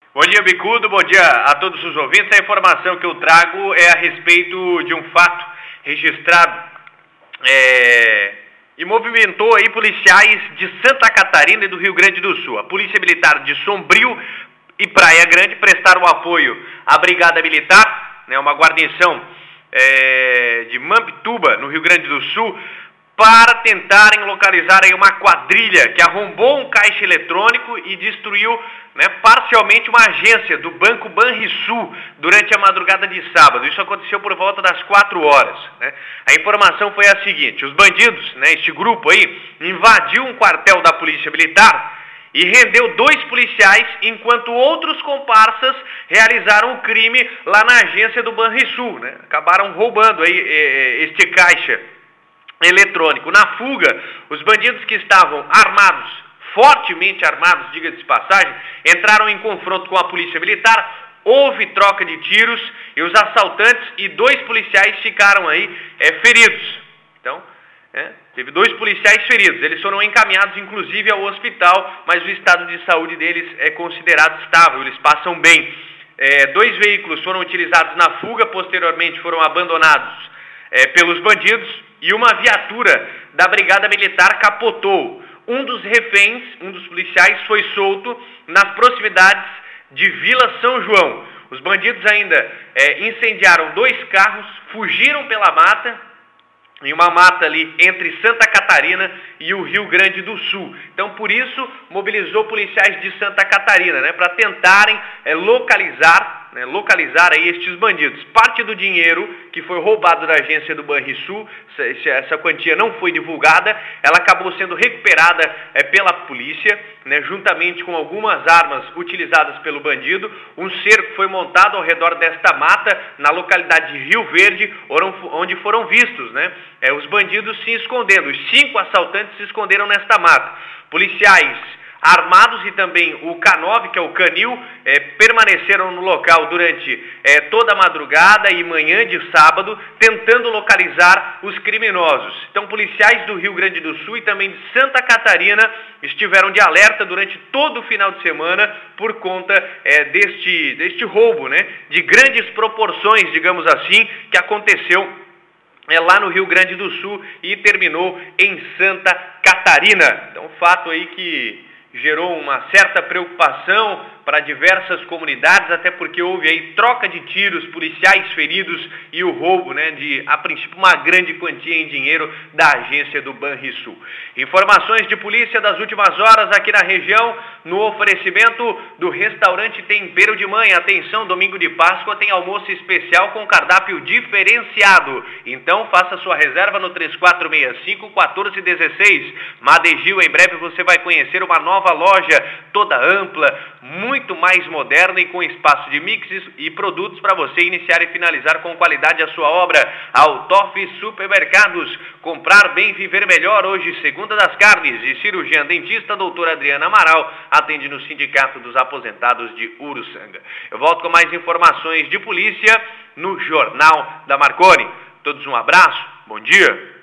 Bom dia, Bicudo, bom dia a todos os ouvintes. A informação que eu trago é a respeito de um fato registrado e movimentou aí policiais de Santa Catarina e do Rio Grande do Sul. A Polícia Militar de Sombrio e Praia Grande prestaram apoio à Brigada Militar, uma guarnição de Mampituba, no Rio Grande do Sul, para tentarem localizar aí uma quadrilha que arrombou um caixa eletrônico e destruiu parcialmente uma agência do Banco Banrisul durante a madrugada de sábado. Isso aconteceu por volta das 4 horas. A informação foi a seguinte: os bandidos, este grupo aí, invadiu um quartel da Polícia Militar e rendeu 2 policiais, enquanto outros comparsas realizaram o crime lá na agência do Banrisul. Acabaram roubando aí este caixa eletrônico. Na fuga, os bandidos que estavam armados, fortemente armados, diga-se de passagem, entraram em confronto com a Polícia Militar, houve troca de tiros e os assaltantes e 2 policiais ficaram aí feridos. Então, teve 2 policiais feridos. Eles foram encaminhados, inclusive, ao hospital, mas o estado de saúde deles é considerado estável, eles passam bem. 2 veículos foram utilizados na fuga, posteriormente foram abandonados pelos bandidos, e uma viatura da Brigada Militar capotou. Um dos reféns, um dos policiais, foi solto nas proximidades de Vila São João. Os bandidos ainda incendiaram 2 carros, fugiram pela mata, em uma mata ali entre Santa Catarina e o Rio Grande do Sul. Então, por isso, mobilizou policiais de Santa Catarina, para tentarem localizar aí estes bandidos. Parte do dinheiro que foi roubado da agência do Banrisul, essa quantia não foi divulgada, ela acabou sendo recuperada pela polícia, juntamente com algumas armas utilizadas pelo bandido. Um cerco foi montado ao redor desta mata, na localidade de Rio Verde, onde foram vistos, os bandidos se escondendo. Os 5 assaltantes se esconderam nesta mata. Policiais armados e também o K9, que é o canil, permaneceram no local durante toda a madrugada e manhã de sábado, tentando localizar os criminosos. Então, policiais do Rio Grande do Sul e também de Santa Catarina estiveram de alerta durante todo o final de semana por conta deste roubo, de grandes proporções, digamos assim, que aconteceu lá no Rio Grande do Sul e terminou em Santa Catarina. Então, fato aí que gerou uma certa preocupação para diversas comunidades, até porque houve aí troca de tiros, policiais feridos e o roubo, de, a princípio, uma grande quantia em dinheiro da agência do Banrisul. Informações de polícia das últimas horas aqui na região, no oferecimento do restaurante Tempero de Mãe. Atenção, domingo de Páscoa tem almoço especial com cardápio diferenciado. Então, faça sua reserva no 3465-1416. Madegil, em breve você vai conhecer uma nova loja, toda ampla, muito mais moderna e com espaço de mixes e produtos para você iniciar e finalizar com qualidade a sua obra. Altoff Supermercados, comprar bem, viver melhor. Hoje, segunda das carnes e cirurgiã dentista, doutora Adriana Amaral, atende no Sindicato dos Aposentados de Uruçanga. Eu volto com mais informações de polícia no Jornal da Marconi. Todos um abraço, bom dia.